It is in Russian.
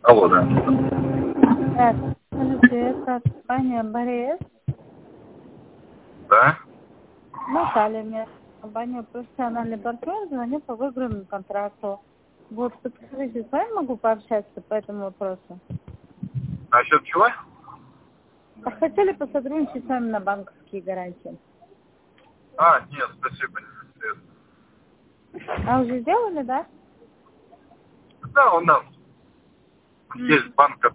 Алло, да. Скажите, это компания Борис? Да? Наталья, мне компания профессиональный партнер, звоню по выигранному контракту. Вот, подскажите, с вами могу пообщаться по этому вопросу? Насчет чего? А хотели посотрудничать с вами на банковские гарантии? Нет, спасибо. А уже сделали, да? Да, у нас есть банк,